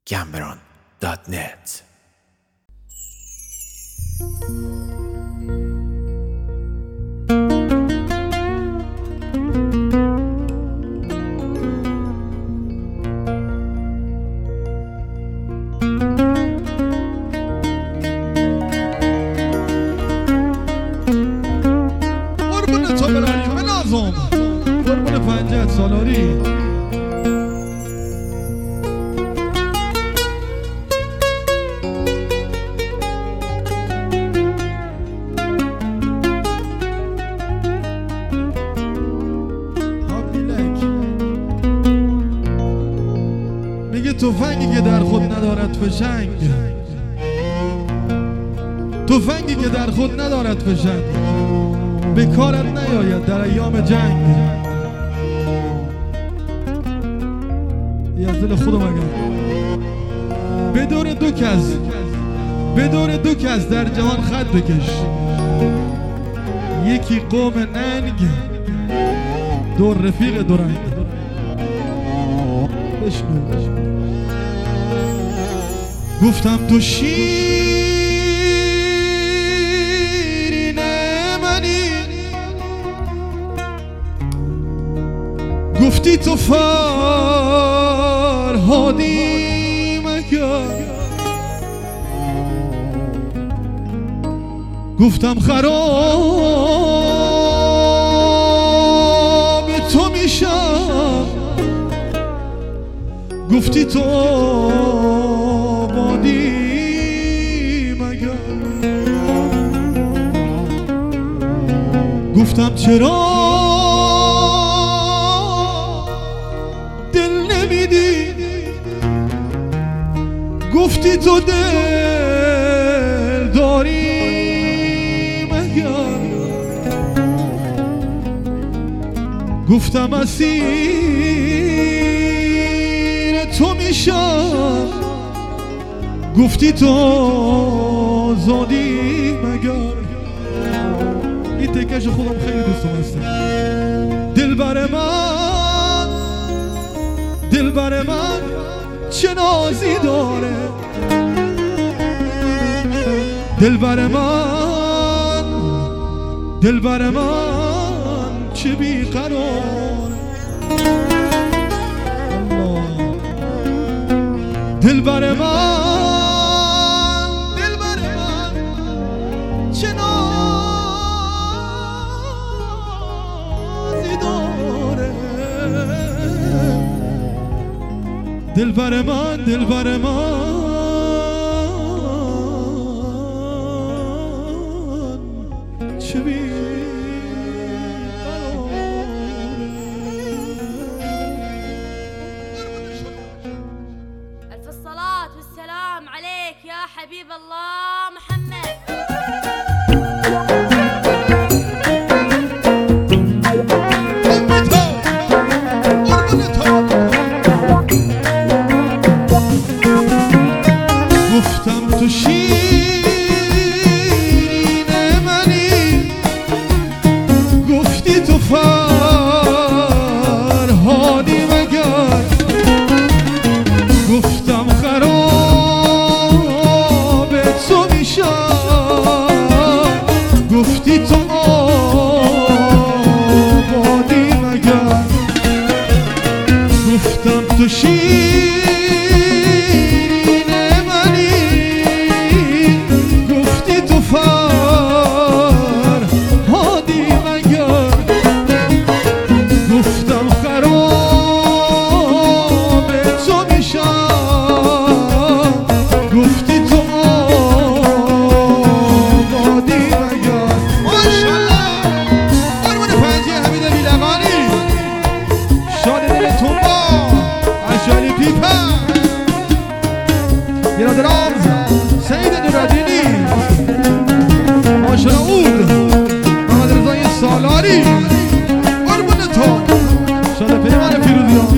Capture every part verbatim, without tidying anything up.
گمبران دات نت. قربون تو براریم به نازم، قربون پنجت سالاری. میگه تفنگی که در خود ندارد فشنگ، تفنگی که در خود ندارد فشنگ، به کارت نیاید در ایام جنگ. یه از دل خودم اگر به دور دو کس، به دور دو کس در جهان خط بکش، یکی قوم ننگ، دور رفیق دو رنگ. بشنو گفتم تو شیرین منی، گفتی تو فرهادی مگر، گفتم خراب تو میشم، گفتی تو بادی مگر، گفتم چرا دل نمیدی، گفتی تو دل داری مگر، گفتم اسیر تو میشم، گفتی تو زادی مگر. این تکش خودم خیلی دوستم هستم. دلبر من، دلبر من چه نازی داره، دلبر من، دلبر من چه بیقرار، دلبر من، دلبر من چه نازی داره، دلبر من، دلبر من چه بیقراره. والسلام عليك يا حبيب الله محمد. گفتم تو شیرین منی، گفتی تو فرهادی مگر، گفتم خراب تو میشم، گفتی تو آبادی مگر، گفتم تو شیرین منی، گفتی تو فرهادی مگر، گفتم خراب تو میشم، گفتی تو آبادی مگر. ماشاءالله قربون پنجه حمید بیلقانی، شاد دلتون با اشالی پیپر، یراد رامز سید نورالدینی، ماشاءالله اود محمد رضای سالاری، قربون تو شاد پیمان فیروزیان.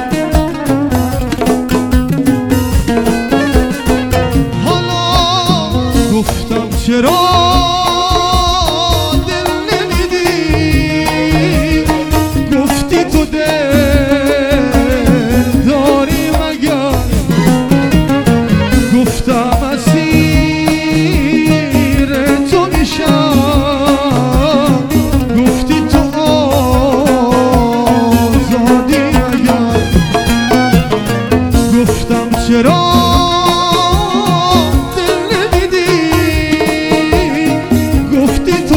حالا گفتم چرا دل نمیدی، گفتی تو دل داری مگر، چرا دل نمیدی گفتی تو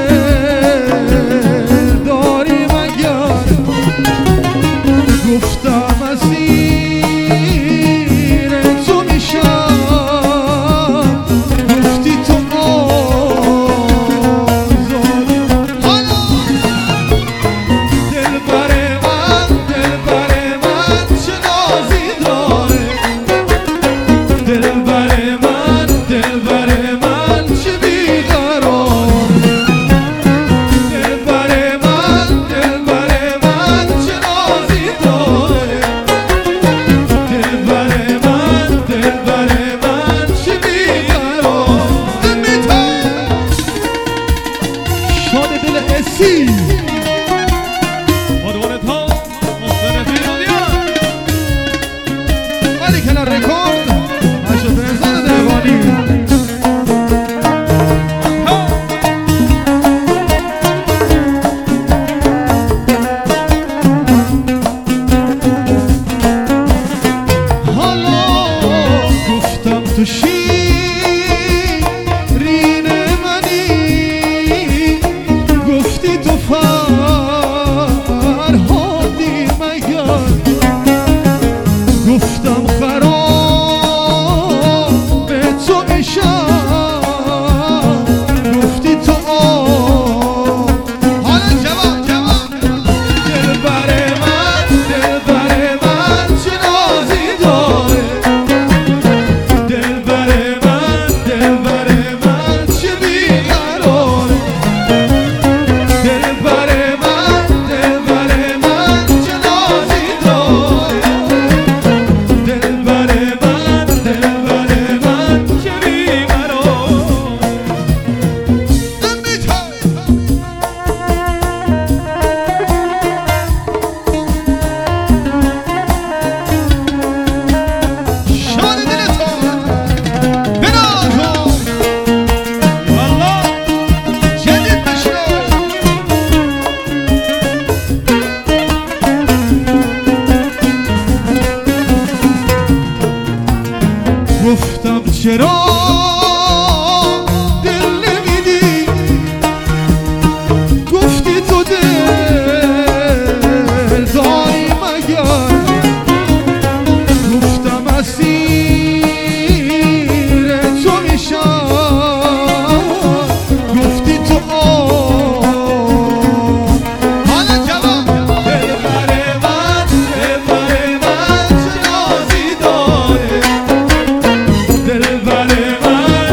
دل داری مگر گفتم اسیر تو میشم گفتی تو آزادی حالا دل بر من دل بر من چه نازی داره دل بر من دل بر من چه بیقرار دل بر من دل بر من چه نازی داره دل بر من دل بر من چه بیقرار شاد دل اسی آدوانتا محسن بیرونیان ولی کنار رکورد هشت فرزان دیوانی حالا گفتم تو شیرین منی گفتی تو فرهادی مگر گفتم خراب به تو میشم گفتی تو آه حالا جواب جواب دل بر من دل بر من چه نازی داره دل بر من دل بر من چه بیقراره دل بر من دل بر من چه نازی داره دل بر من دل بر من چه بیقراره شاد دلتون بنازم والله جدید بشنو گفتم چرا دل نمیدی گفتی تو دل داری مگر گفتم اسیر تو میشم گفتی تو آه حالا جواب دل بر من دل بر من چه نازی داره دل بر من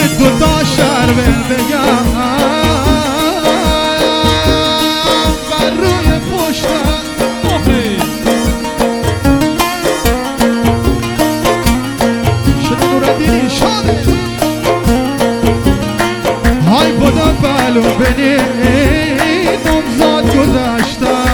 دو تا شهر بگم بر روی پشتم شده نوردینی شاده های بودا بلو بنی نمزاد گذاشتم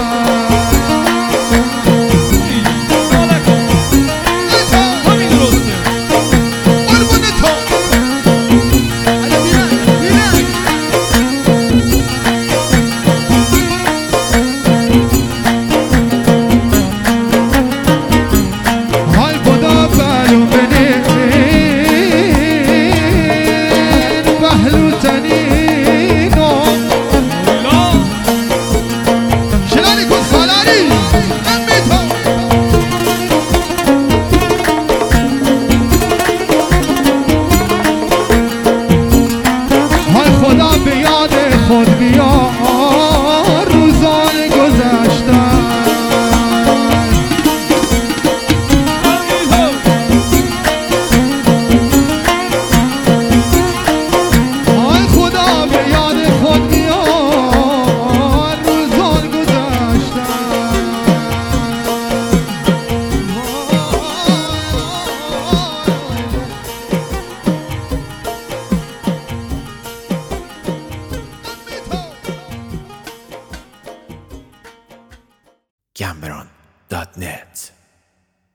Cameron dot net